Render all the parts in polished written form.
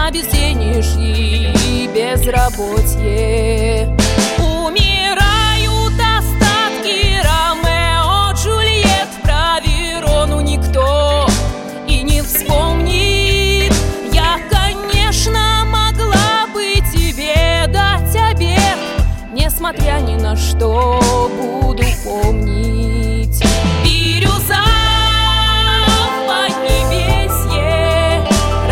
на безденежье и безработье. Умирают остатки Ромео, Джульет, про Верону никто и не вспомнит. Я, конечно, могла бы тебе дать обет, несмотря ни на что буду помнить. Бирюза в поднебесье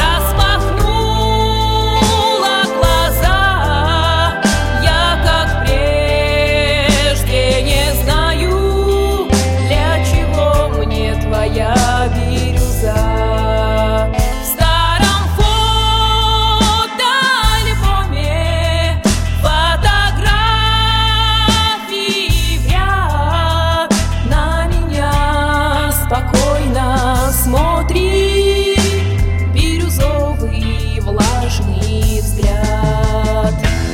распахнула глаза. Я, как прежде, не знаю, для чего мне твоя бирюза. В старом фотоальбоме фотографии в ряд. На меня спокойно смотрит бирюзовый влажный взгляд.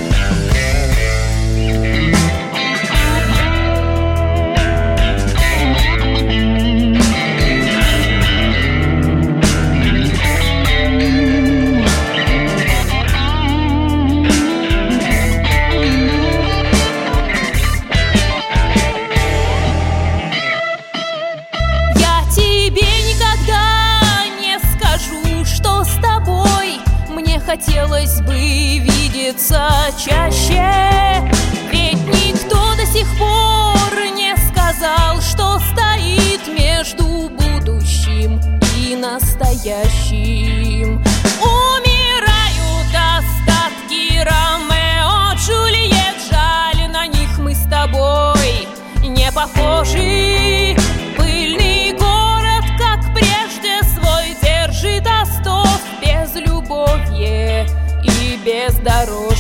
Я тебе никогда не скажу, что с тобой мне хотелось бы видеться чаще. Ведь никто до сих пор не сказал, что стоит между будущим и настоящим. Умирают остатки Ромео, Джульет, жаль, на них мы с тобой не похожи. Пыльный город, как прежде, свой держит остов, безлюбовье и бездорожье.